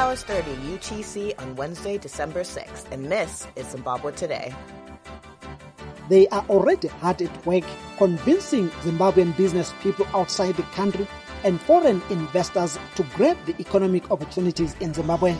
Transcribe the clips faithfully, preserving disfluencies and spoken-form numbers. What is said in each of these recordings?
hours thirty U T C on Wednesday, December sixth, and this is Zimbabwe Today. They are already hard at work convincing Zimbabwean business people outside the country and foreign investors to grab the economic opportunities in Zimbabwe.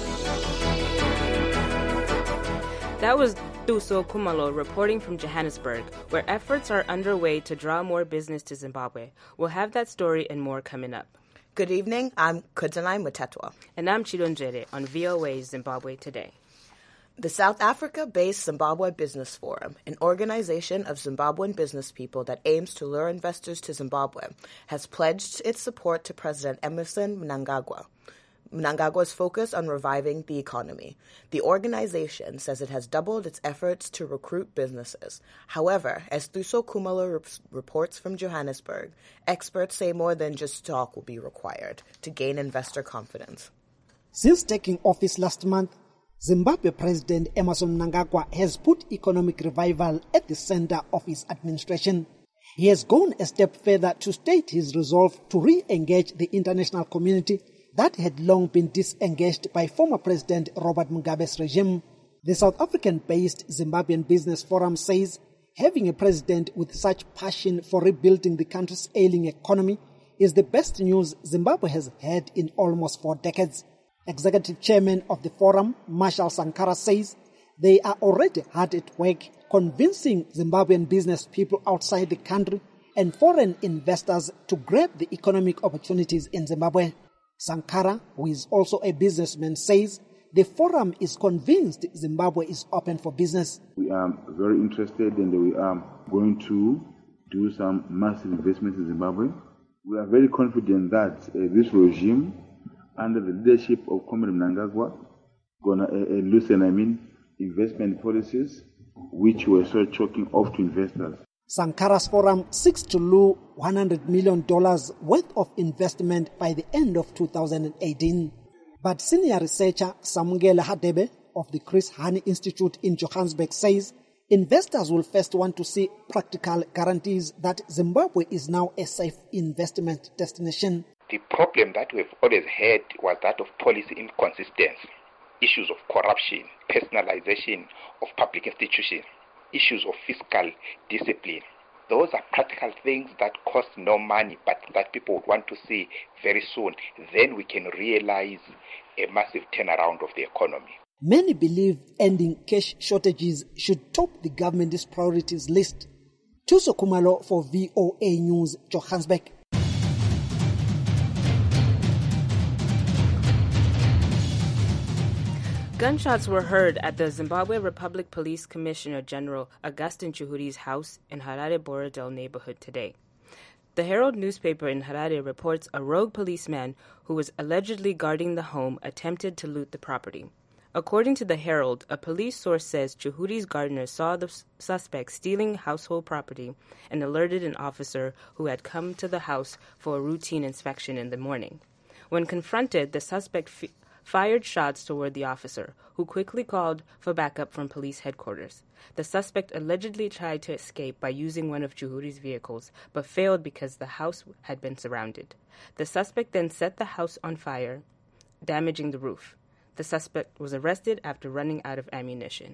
That was Thuso Khumalo reporting from Johannesburg, where efforts are underway to draw more business to Zimbabwe. We'll have that story and more coming up. Good evening, I'm Kudanai Mutetwa. And I'm Chidonjere on V O A Zimbabwe Today. The South Africa-based Zimbabwe Business Forum, an organization of Zimbabwean business people that aims to lure investors to Zimbabwe, has pledged its support to President Emmerson Mnangagwa. Mnangagwa's focus on reviving the economy. The organization says it has doubled its efforts to recruit businesses. However, as Thuso Khumalo rep- reports from Johannesburg, experts say more than just talk will be required to gain investor confidence. Since taking office last month, Zimbabwe President Emmerson Mnangagwa has put economic revival at the center of his administration. He has gone a step further to state his resolve to re-engage the international community that had long been disengaged by former President Robert Mugabe's regime. The South African-based Zimbabwean Business Forum says having a president with such passion for rebuilding the country's ailing economy is the best news Zimbabwe has had in almost four decades. Executive Chairman of the forum, Marshall Sankara, says they are already hard at work convincing Zimbabwean business people outside the country and foreign investors to grab the economic opportunities in Zimbabwe. Sankara, who is also a businessman, says the forum is convinced Zimbabwe is open for business. We are very interested and we are going to do some massive investments in Zimbabwe. We are very confident that uh, this regime, under the leadership of Comrade Mnangagwa, gonna uh, uh, loosen, I mean, investment policies which were so choking off to investors. Sankara's forum seeks to lure one hundred million dollars worth of investment by the end of two thousand eighteen. But senior researcher Samungela Hadebe of the Chris Hani Institute in Johannesburg says investors will first want to see practical guarantees that Zimbabwe is now a safe investment destination. The problem that we've always had was that of policy inconsistency, issues of corruption, personalization of public institutions, issues of fiscal discipline. Those are practical things that cost no money, but that people would want to see very soon. Then we can realize a massive turnaround of the economy. Many believe ending cash shortages should top the government's priorities list. Thuso Khumalo for V O A News, Johannesburg. Gunshots were heard at the Zimbabwe Republic Police Commissioner General Augustine Chihudi's house in Harare Borodale neighborhood today. The Herald newspaper in Harare reports a rogue policeman who was allegedly guarding the home attempted to loot the property. According to the Herald, a police source says Chihudi's gardener saw the suspect stealing household property and alerted an officer who had come to the house for a routine inspection in the morning. When confronted, the suspect f- fired shots toward the officer, who quickly called for backup from police headquarters. The suspect allegedly tried to escape by using one of Chihudi's vehicles, but failed because the house had been surrounded. The suspect then set the house on fire, damaging the roof. The suspect was arrested after running out of ammunition.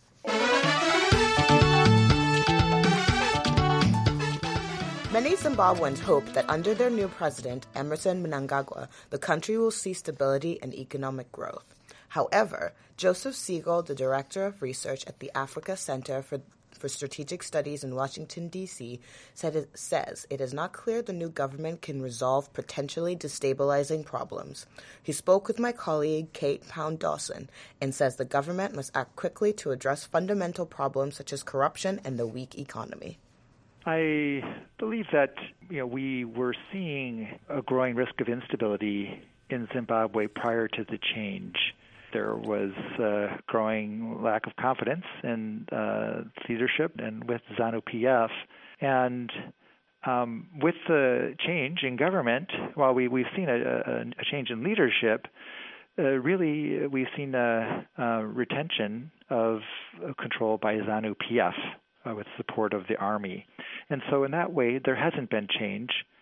Many Zimbabweans hope that under their new president, Emmerson Mnangagwa, the country will see stability and economic growth. However, Joseph Siegel, the director of research at the Africa Center for, for Strategic Studies in Washington, D C, said it, says it is not clear the new government can resolve potentially destabilizing problems. He spoke with my colleague, Kate Pound-Dawson, and says the government must act quickly to address fundamental problems such as corruption and the weak economy. I believe that you know we were seeing a growing risk of instability in Zimbabwe prior to the change. There was a growing lack of confidence in uh, leadership and with ZANU-P F. And um, with the change in government, while we, we've seen a, a, a change in leadership, uh, really we've seen a, a retention of control by ZANU-P F uh, with support of the army. And so in that way, there hasn't been change.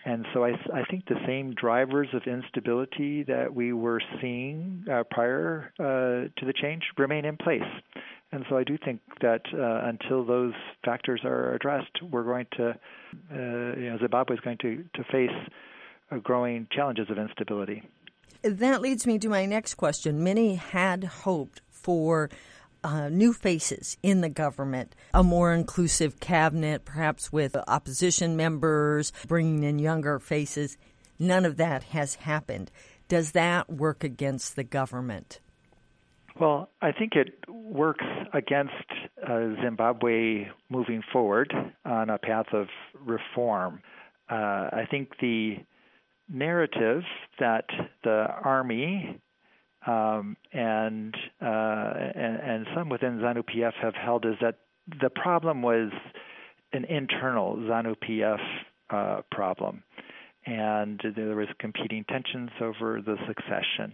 And so I, I think the same drivers of instability that we were seeing uh, prior uh, to the change remain in place. And so I do think that uh, until those factors are addressed, we're going to, uh, you know, Zimbabwe is going to, to face uh, growing challenges of instability. That leads me to my next question. Many had hoped for Uh, new faces in the government, a more inclusive cabinet, perhaps with opposition members, bringing in younger faces. None of that has happened. Does that work against the government? Well, I think it works against uh, Zimbabwe moving forward on a path of reform. Uh, I think the narrative that the Army Um, and, uh, and and some within ZANU-P F have held is that the problem was an internal ZANU-P F uh, problem, and there was competing tensions over the succession.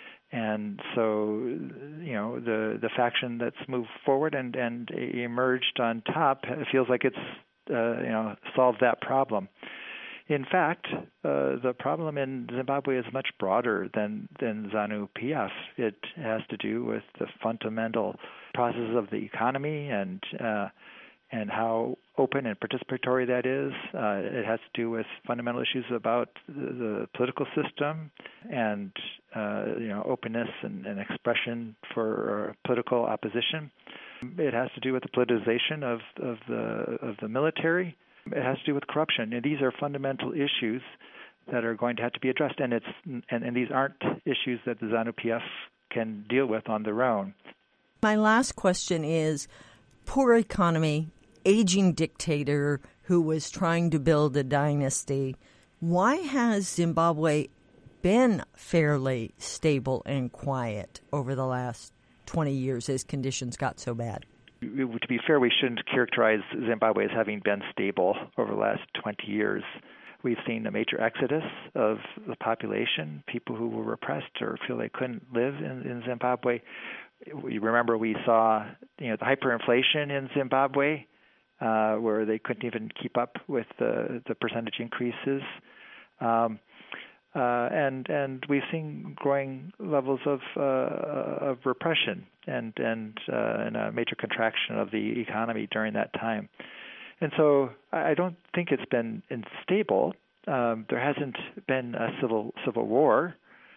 And so, you know, the the faction that's moved forward and, and emerged on top feels like it's, uh, you know, solved that problem. In fact, uh, the problem in Zimbabwe is much broader than, than ZANU-P F. It has to do with the fundamental processes of the economy and uh, and how open and participatory that is. Uh, it has to do with fundamental issues about the, the political system and uh, you know openness and, and expression for uh, political opposition. It has to do with the politicization of, of the of the military. It has to do with corruption, and these are fundamental issues that are going to have to be addressed. And it's and, and these aren't issues that the ZANU-P F can deal with on their own. My last question is: poor economy, aging dictator who was trying to build a dynasty. Why has Zimbabwe been fairly stable and quiet over the last twenty years as conditions got so bad? To be fair, we shouldn't characterize Zimbabwe as having been stable over the last twenty years. We've seen a major exodus of the population, people who were repressed or feel they couldn't live in, in Zimbabwe. We remember we saw, you know, the hyperinflation in Zimbabwe, uh, where they couldn't even keep up with the, the percentage increases. Um, Uh, and and we've seen growing levels of uh, of repression and and, uh, and a major contraction of the economy during that time. And so I don't think it's been unstable. Um, there hasn't been a civil civil war,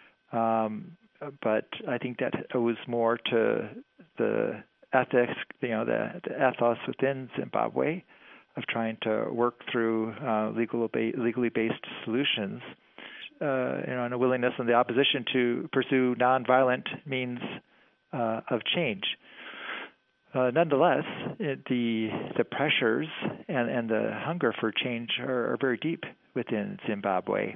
um, but I think that owes more to the ethics, you know, the, the ethos within Zimbabwe of trying to work through uh, legal legally based solutions. Uh, you know, and a willingness in the opposition to pursue nonviolent means uh, of change. Uh, nonetheless, it, the the pressures and, and the hunger for change are, are very deep within Zimbabwe,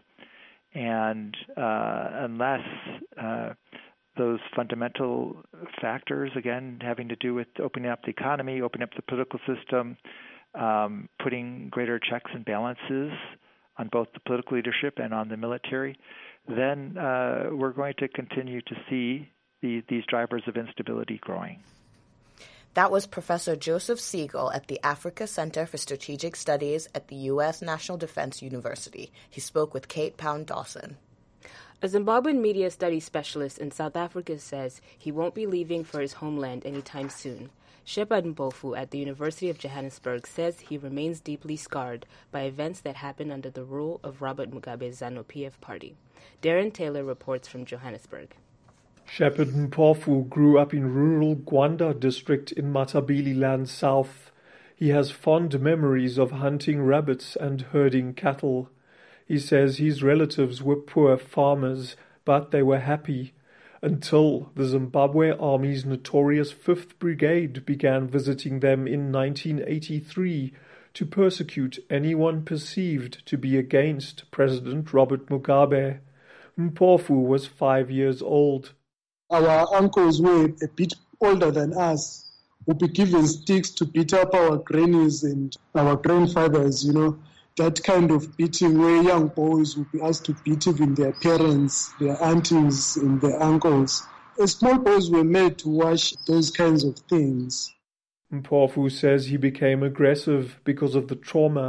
and uh, unless uh, those fundamental factors, again, having to do with opening up the economy, opening up the political system, um, putting greater checks and balances on both the political leadership and on the military, then uh, we're going to continue to see the, these drivers of instability growing. That was Professor Joseph Siegel at the Africa Center for Strategic Studies at the U S National Defense University. He spoke with Kate Pound-Dawson. A Zimbabwean media studies specialist in South Africa says he won't be leaving for his homeland anytime soon. Shepard Mpofu at the University of Johannesburg says he remains deeply scarred by events that happened under the rule of Robert Mugabe's ZANU-P F party. Darren Taylor reports from Johannesburg. Shepard Mpofu grew up in rural Gwanda district in Matabeleland South. He has fond memories of hunting rabbits and herding cattle. He says his relatives were poor farmers, but they were happy. Until the Zimbabwe Army's notorious fifth Brigade began visiting them in nineteen eighty-three to persecute anyone perceived to be against President Robert Mugabe. Mpofu was five years old. Our uncles were a bit older than us, would be given sticks to beat up our grannies and our grandfathers, you know. That kind of beating where young boys would be asked to beat even their parents, their aunties and their uncles. And small boys were made to watch those kinds of things. Mpofu says he became aggressive because of the trauma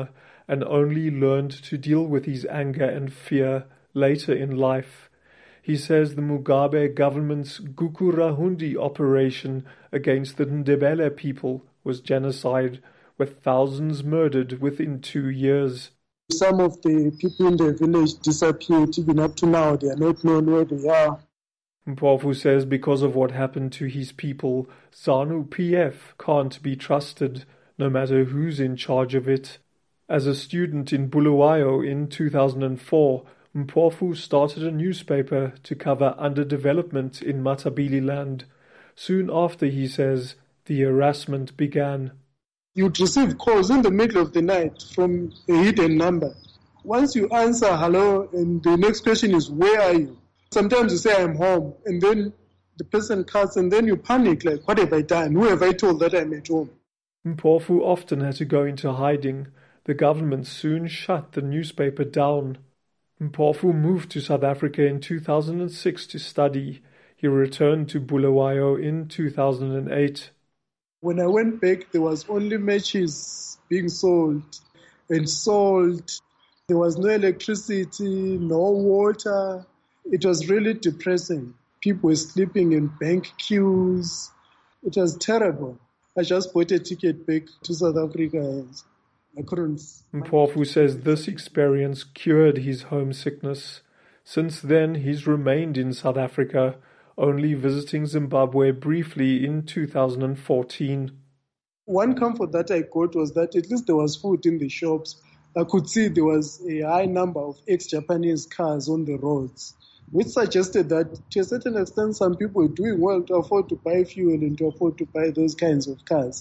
and only learned to deal with his anger and fear later in life. He says the Mugabe government's Gukurahundi operation against the Ndebele people was genocide, with thousands murdered within two years. Some of the people in the village disappeared. Even up to now, they are not known where they are. Mpofu says because of what happened to his people, ZANU P F can't be trusted, no matter who's in charge of it. As a student in Bulawayo in two thousand four, Mpofu started a newspaper to cover underdevelopment in Matabeleland. Soon after, he says, the harassment began. You'd receive calls in the middle of the night from a hidden number. Once you answer hello, and the next question is, where are you? Sometimes you say, I'm home, and then the person cuts, and then you panic, like, what have I done? Who have I told that I'm at home? Mpofu often had to go into hiding. The government soon shut the newspaper down. Mpofu moved to South Africa in two thousand six to study. He returned to Bulawayo in two thousand eight. When I went back, there was only matches being sold and sold. There was no electricity, no water. It was really depressing. People were sleeping in bank queues. It was terrible. I just bought a ticket back to South Africa. I couldn't. Mpofu says this experience cured his homesickness. Since then, he's remained in South Africa, only visiting Zimbabwe briefly in two thousand fourteen. One comfort that I got was that at least there was food in the shops. I could see there was a high number of ex-Japanese cars on the roads, which suggested that to a certain extent some people were doing well to afford to buy fuel and to afford to buy those kinds of cars.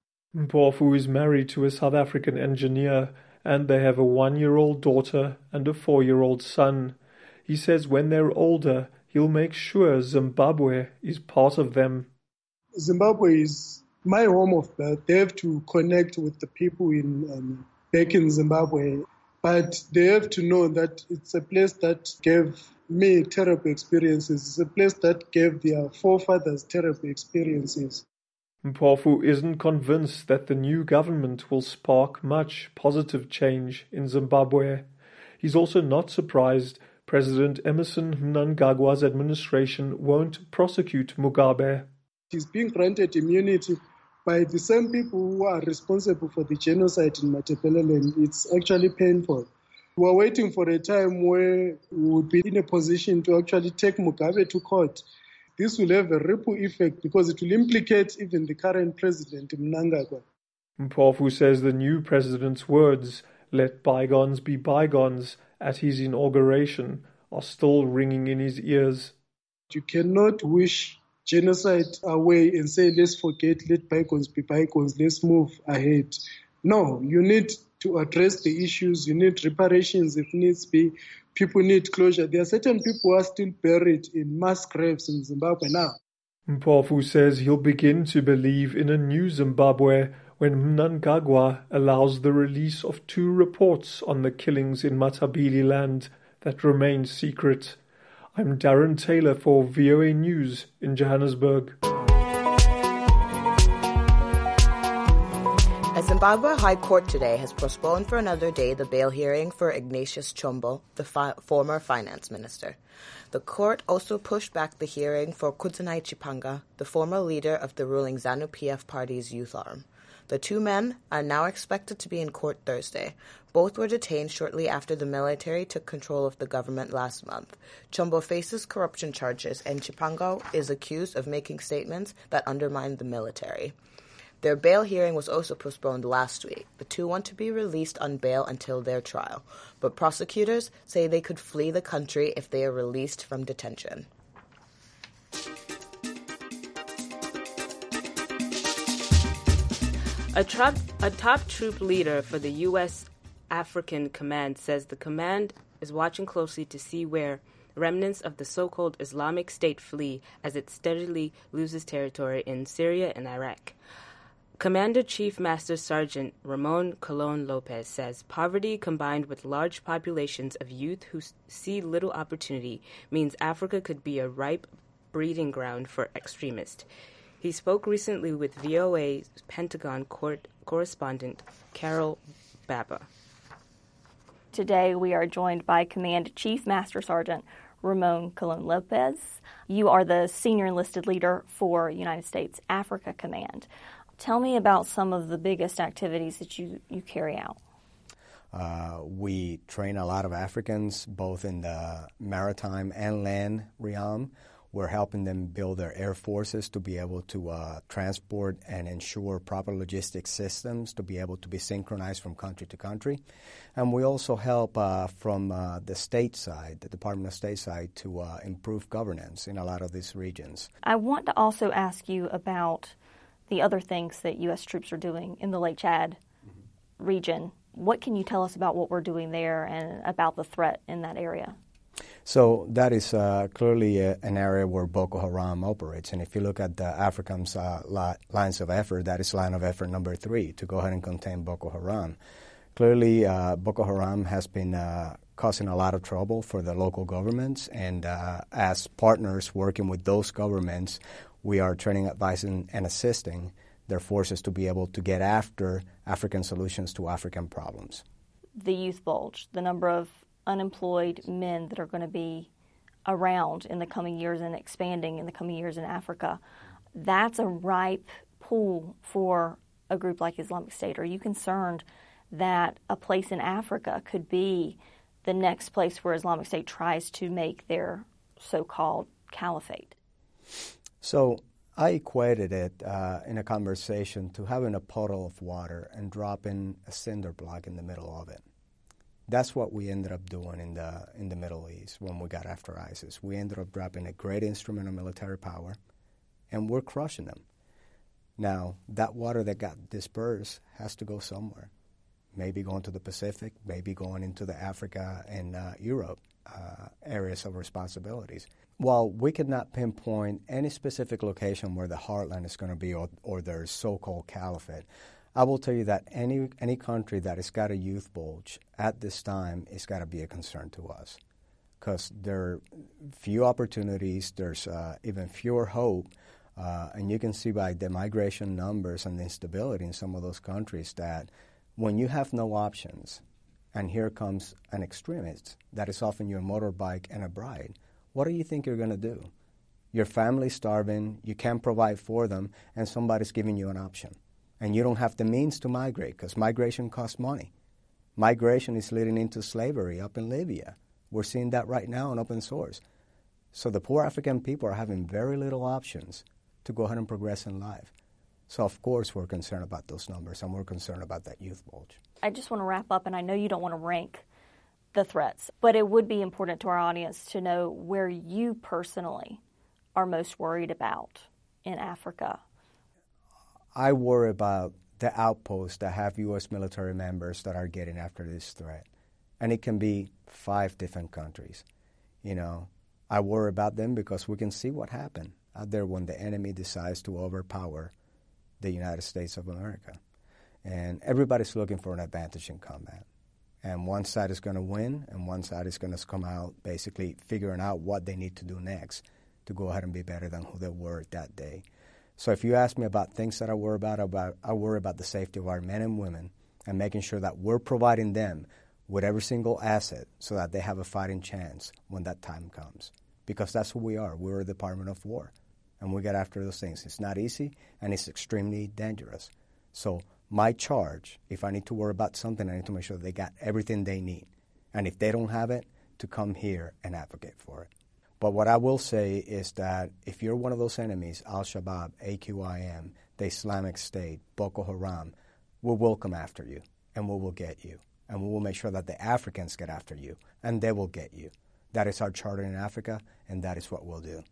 Mpofu is married to a South African engineer, and they have a one-year-old daughter and a four-year-old son. He says when they're older, he'll make sure Zimbabwe is part of them. Zimbabwe is my home of birth. They have to connect with the people in um, back in Zimbabwe, but they have to know that it's a place that gave me terrible experiences. It's a place that gave their forefathers terrible experiences. Mpofu isn't convinced that the new government will spark much positive change in Zimbabwe. He's also not surprised President Emmerson Mnangagwa's administration won't prosecute Mugabe. He's being granted immunity by the same people who are responsible for the genocide in Matabeleland. It's actually painful. We're waiting for a time where we would be in a position to actually take Mugabe to court. This will have a ripple effect because it will implicate even the current president, Mnangagwa. Mpofu says the new president's words, "Let bygones be bygones," at his inauguration are still ringing in his ears. You cannot wish genocide away and say, let's forget, let bygones be bygones, let's move ahead. No, you need to address the issues, you need reparations if needs be, people need closure. There are certain people who are still buried in mass graves in Zimbabwe now. Mpofu says he'll begin to believe in a new Zimbabwe when Mnangagwa allows the release of two reports on the killings in Matabeleland that remain secret. I'm Darren Taylor for V O A News in Johannesburg. A Zimbabwe High Court today has postponed for another day the bail hearing for Ignatius Chombo, the fi- former finance minister. The court also pushed back the hearing for Kudzanai Chipanga, the former leader of the ruling ZANU P F party's youth arm. The two men are now expected to be in court Thursday. Both were detained shortly after the military took control of the government last month. Chombo faces corruption charges, and Chipanga is accused of making statements that undermine the military. Their bail hearing was also postponed last week. The two want to be released on bail until their trial, but prosecutors say they could flee the country if they are released from detention. A, trop, a top troop leader for the U S African Command says the command is watching closely to see where remnants of the so-called Islamic State flee as it steadily loses territory in Syria and Iraq. Commander Chief Master Sergeant Ramon Colon Lopez says poverty combined with large populations of youth who see little opportunity means Africa could be a ripe breeding ground for extremists. He spoke recently with V O A's Pentagon court correspondent Carol Baba. Today we are joined by Command Chief Master Sergeant Ramon Colon Lopez. You are the senior enlisted leader for United States Africa Command. Tell me about some of the biggest activities that you, you carry out. Uh, we train a lot of Africans, both in the maritime and land realm. We're helping them build their air forces to be able to uh, transport and ensure proper logistics systems to be able to be synchronized from country to country. And we also help uh, from uh, the state side, the Department of State side, to uh, improve governance in a lot of these regions. I want to also ask you about the other things that U S troops are doing in the Lake Chad mm-hmm. region. What can you tell us about what we're doing there and about the threat in that area? So that is uh, clearly a, an area where Boko Haram operates. And if you look at the AFRICOM's uh, li- lines of effort, that is line of effort number three, to go ahead and contain Boko Haram. Clearly, uh, Boko Haram has been uh, causing a lot of trouble for the local governments. And uh, as partners working with those governments, we are training, advising, and assisting their forces to be able to get after African solutions to African problems. The youth bulge, the number of unemployed men that are going to be around in the coming years and expanding in the coming years in Africa, that's a ripe pool for a group like Islamic State. Are you concerned that a place in Africa could be the next place where Islamic State tries to make their so-called caliphate? So I equated it uh, in a conversation to having a puddle of water and dropping a cinder block in the middle of it. That's what we ended up doing in the in the Middle East when we got after ISIS. We ended up dropping a great instrument of military power, and we're crushing them. Now, that water that got dispersed has to go somewhere. Maybe going to the Pacific, maybe going into the Africa and uh, Europe uh, areas of responsibilities. While we could not pinpoint any specific location where the heartland is going to be or, or their so-called caliphate, I will tell you that any any country that has got a youth bulge at this time has got to be a concern to us, because there are few opportunities, there's uh, even fewer hope, uh, and you can see by the migration numbers and the instability in some of those countries that when you have no options, and here comes an extremist that is offering you a motorbike and a bride, what do you think you're going to do? Your family's starving, you can't provide for them, and somebody's giving you an option. And you don't have the means to migrate because migration costs money. Migration is leading into slavery up in Libya. We're seeing that right now in open source. So the poor African people are having very little options to go ahead and progress in life. So, of course, we're concerned about those numbers, and we're concerned about that youth bulge. I just want to wrap up, and I know you don't want to rank the threats, but it would be important to our audience to know where you personally are most worried about in Africa. I worry about the outposts that have U S military members that are getting after this threat. And it can be five different countries. You know, I worry about them because we can see what happened out there when the enemy decides to overpower the United States of America. And everybody's looking for an advantage in combat. And one side is going to win, and one side is going to come out basically figuring out what they need to do next to go ahead and be better than who they were that day. So if you ask me about things that I worry about, about, I worry about the safety of our men and women and making sure that we're providing them with every single asset so that they have a fighting chance when that time comes. Because that's who we are. We're a Department of War, and we get after those things. It's not easy, and it's extremely dangerous. So my charge, if I need to worry about something, I need to make sure that they got everything they need. And if they don't have it, to come here and advocate for it. But what I will say is that if you're one of those enemies, Al-Shabaab, A Q I M, the Islamic State, Boko Haram, we will come after you, and we will get you. And we will make sure that the Africans get after you, and they will get you. That is our charter in Africa, and that is what we'll do.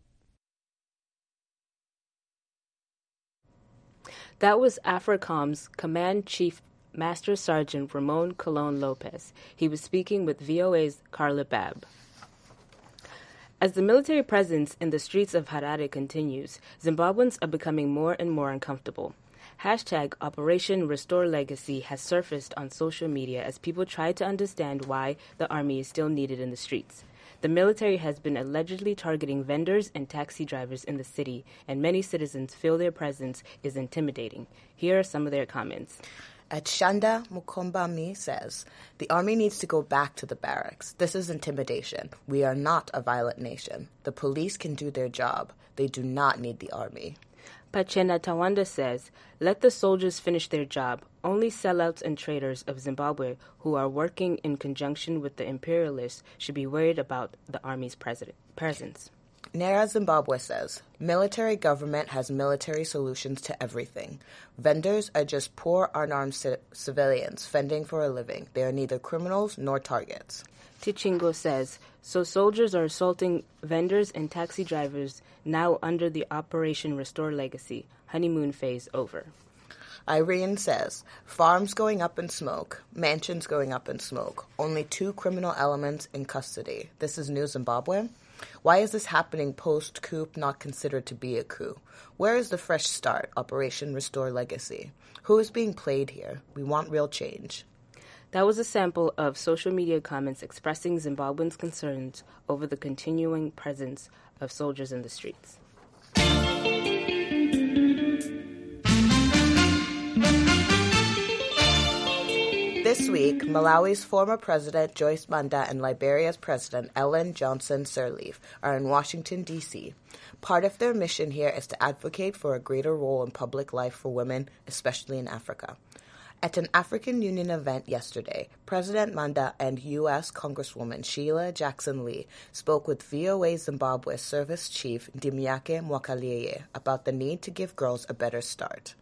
That was AFRICOM's Command Chief Master Sergeant Ramon Colon Lopez. He was speaking with V O A's Carla Babb. As the military presence in the streets of Harare continues, Zimbabweans are becoming more and more uncomfortable. Hashtag Operation Restore Legacy has surfaced on social media as people try to understand why the army is still needed in the streets. The military has been allegedly targeting vendors and taxi drivers in the city, and many citizens feel their presence is intimidating. Here are some of their comments. Achanda Mukombami says, the army needs to go back to the barracks. This is intimidation. We are not a violent nation. The police can do their job. They do not need the army. Pachena Tawanda says, let the soldiers finish their job. Only sellouts and traitors of Zimbabwe who are working in conjunction with the imperialists should be worried about the army's president, presence. Nera Zimbabwe says, military government has military solutions to everything. Vendors are just poor unarmed ci- civilians fending for a living. They are neither criminals nor targets. Tichingo says, so soldiers are assaulting vendors and taxi drivers now under the Operation Restore legacy. Honeymoon phase over. Irene says, farms going up in smoke, mansions going up in smoke, only two criminal elements in custody. This is New Zimbabwe? Why is this happening post-coup not considered to be a coup? Where is the fresh start, Operation Restore Legacy? Who is being played here? We want real change. That was a sample of social media comments expressing Zimbabweans' concerns over the continuing presence of soldiers in the streets. This week, Malawi's former president Joyce Banda and Liberia's president Ellen Johnson Sirleaf are in Washington, D C Part of their mission here is to advocate for a greater role in public life for women, especially in Africa. At an African Union event yesterday, President Banda and U S Congresswoman Sheila Jackson Lee spoke with V O A Zimbabwe Service Chief Ndimiake Mwakalieye about the need to give girls a better start.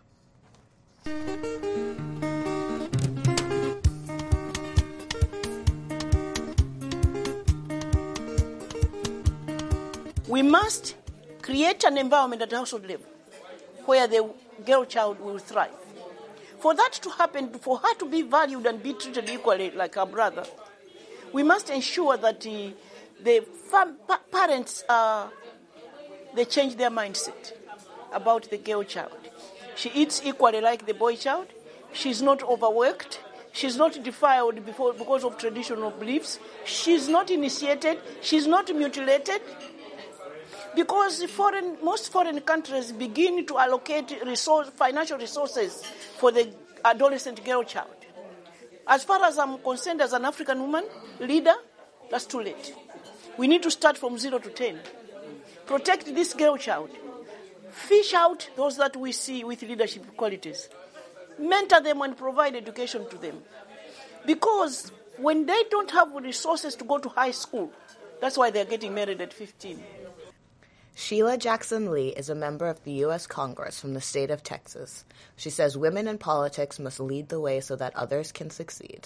We must create an environment at household level where the girl child will thrive. For that to happen, for her to be valued and be treated equally like her brother, we must ensure that the, the fam- pa- parents, uh, they change their mindset about the girl child. She eats equally like the boy child. She's not overworked. She's not defiled before, because of traditional beliefs. She's not initiated. She's not mutilated. Because foreign, most foreign countries begin to allocate resource, financial resources for the adolescent girl child. As far as I'm concerned, as an African woman leader, that's too late. We need to start from zero to ten. Protect this girl child. Fish out those that we see with leadership qualities. Mentor them and provide education to them. Because when they don't have resources to go to high school, that's why they're getting married at fifteen. Sheila Jackson Lee is a member of the U S Congress from the state of Texas. She says women in politics must lead the way so that others can succeed.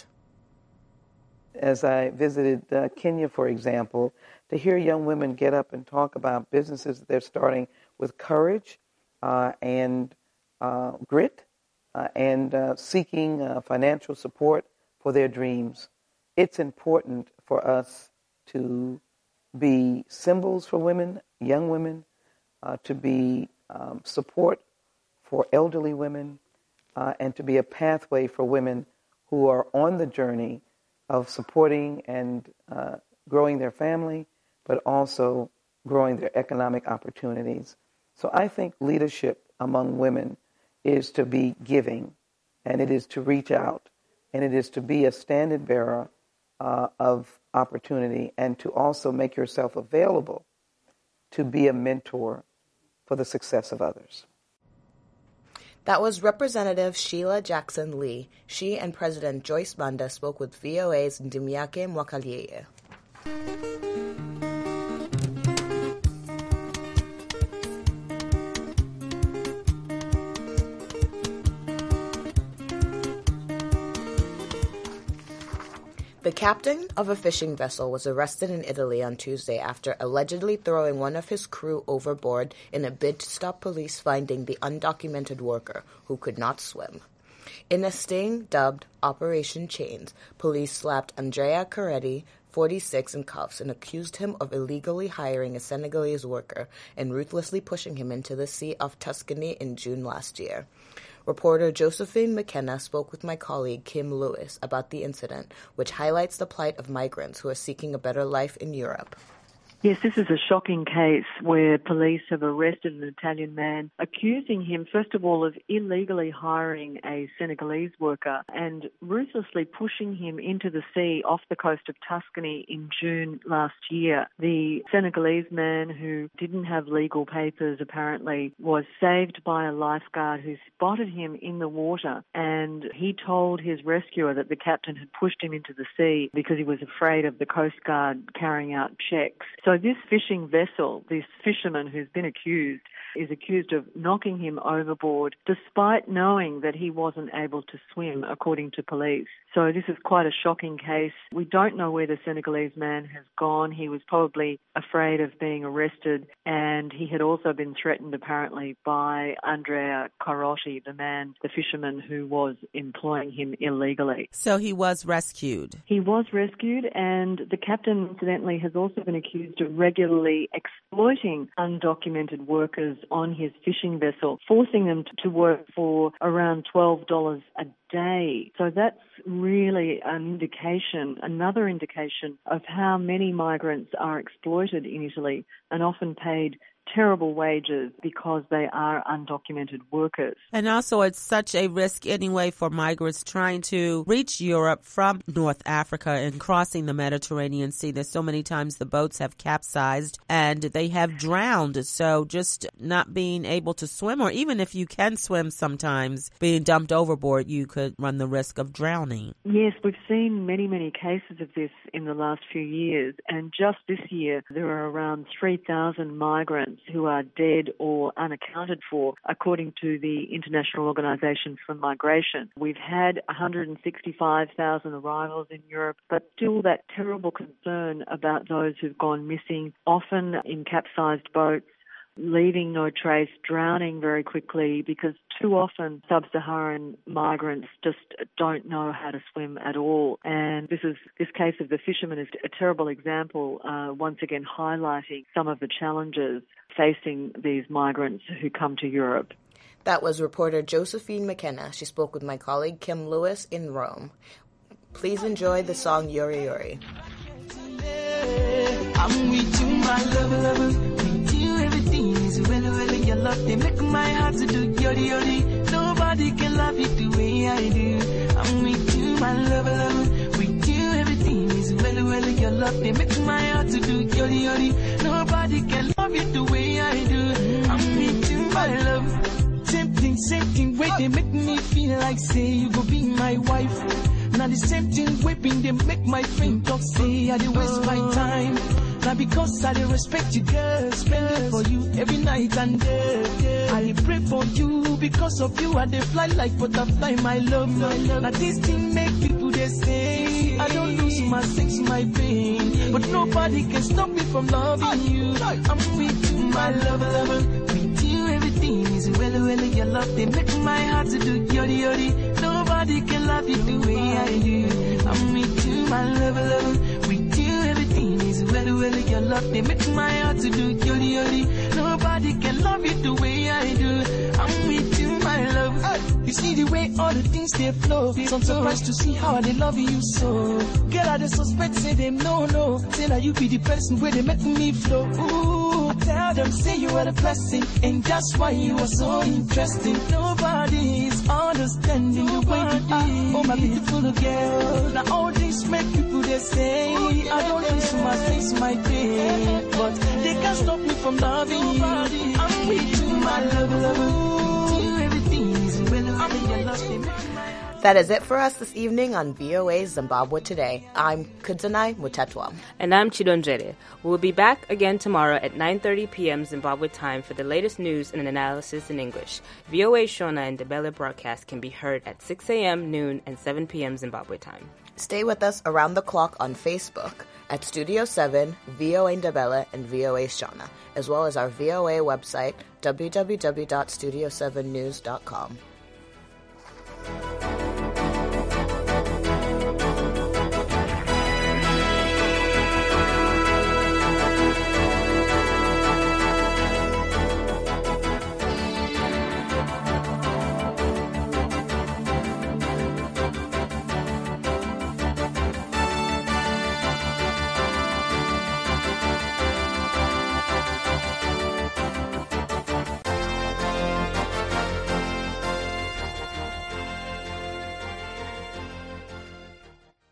As I visited uh, Kenya, for example, to hear young women get up and talk about businesses that they're starting with courage uh, and uh, grit uh, and uh, seeking uh, financial support for their dreams. It's important for us to be symbols for women, young women, uh, to be um, support for elderly women, uh, and to be a pathway for women who are on the journey of supporting and uh, growing their family, but also growing their economic opportunities. So I think leadership among women is to be giving, and it is to reach out, and it is to be a standard bearer uh, of opportunity, and to also make yourself available to be a mentor for the success of others. That was Representative Sheila Jackson Lee. She and President Joyce Banda spoke with V O A's Ndimiake Mwakalieye. The captain of a fishing vessel was arrested in Italy on Tuesday after allegedly throwing one of his crew overboard in a bid to stop police finding the undocumented worker who could not swim. In a sting dubbed Operation Chains, police slapped Andrea Caretti, forty-six, in cuffs and accused him of illegally hiring a Senegalese worker and ruthlessly pushing him into the Sea of Tuscany in June last year. Reporter Josephine McKenna spoke with my colleague Kim Lewis about the incident, which highlights the plight of migrants who are seeking a better life in Europe. Yes, this is a shocking case where police have arrested an Italian man, accusing him, first of all, of illegally hiring a Senegalese worker and ruthlessly pushing him into the sea off the coast of Tuscany in June last year. The Senegalese man, who didn't have legal papers apparently, was saved by a lifeguard who spotted him in the water, and he told his rescuer that the captain had pushed him into the sea because he was afraid of the Coast Guard carrying out checks. So this fishing vessel, this fisherman who's been accused, is accused of knocking him overboard despite knowing that he wasn't able to swim, according to police. So this is quite a shocking case. We don't know where the Senegalese man has gone. He was probably afraid of being arrested, and he had also been threatened apparently by Andrea Carotti, the man, the fisherman who was employing him illegally. So he was rescued? He was rescued, and the captain, incidentally, has also been accused of regularly exploiting undocumented workers on his fishing vessel, forcing them to work for around twelve dollars a day. So that's really an indication, another indication of how many migrants are exploited in Italy and often paid terrible wages because they are undocumented workers. And also it's such a risk anyway for migrants trying to reach Europe from North Africa and crossing the Mediterranean Sea. There's so many times the boats have capsized and they have drowned. So just not being able to swim, or even if you can swim sometimes, being dumped overboard, you could run the risk of drowning. Yes, we've seen many, many cases of this in the last few years. And just this year, there are around three thousand migrants who are dead or unaccounted for, according to the International Organization for Migration. We've had one hundred sixty-five thousand arrivals in Europe, but still that terrible concern about those who've gone missing, often in capsized boats, leaving no trace, drowning very quickly, because too often sub-Saharan migrants just don't know how to swim at all. And this is this case of the fisherman is a terrible example, uh, once again highlighting some of the challenges facing these migrants who come to Europe. That was reporter Josephine McKenna. She spoke with my colleague Kim Lewis in Rome. Please enjoy the song Yori Yori. I'm with you, my love, love. With you, everything is well, well. Your love, they make my heart to do yori yori. Nobody can love you the way I do. I'm with you, my love, love. With you, everything is well, well. Your love, they make my heart to do yori yori. Nobody can love you the way I do. I'm with you, my love. Same thing, same thing, way they make me feel like say you go be my wife. Now the same thing whipping they make my friend talk say I dey waste my time. Now because I dey respect you, girl, spend it for you every night and day. I dey pray for you because of you. I dey fly like butterfly, my love. Now this thing make people they say I don't lose my sex, my pain, but nobody can stop me from loving you. I'm with you, my love, lover. With you, everything is well, well. Your love they make my heart to do yori yori. Nobody can love you the way I do. I'm with you, my love, love. With you, everything is well, well. Your love, they make my heart to do yori yori. Nobody can love you the way I do. I'm with you, my love. You see the way all the things they flow. So I'm surprised to see how they love you so. Girl, I just suspect, say them no, no. Say that you be the person where they make me flow. Ooh, I tell them, say you are the blessing, and that's why you are so interesting. Nobody is understanding the way you are. Oh, my beautiful girl. Now all these make people they say I don't lose my face, my day, but they can't stop me from loving you. I'm with you, my love, love. With you, everything is well. I'm your love. That is it for us this evening on V O A Zimbabwe Today. I'm Kudzanai Mutetwa. And I'm Chidonjere. We'll be back again tomorrow at nine thirty p.m. Zimbabwe time for the latest news and analysis in English. V O A Shona and Ndebele broadcast can be heard at six a.m., noon, and seven p.m. Zimbabwe time. Stay with us around the clock on Facebook at Studio seven, V O A Ndebele, and V O A Shona, as well as our V O A website, w w w dot studio seven news dot com.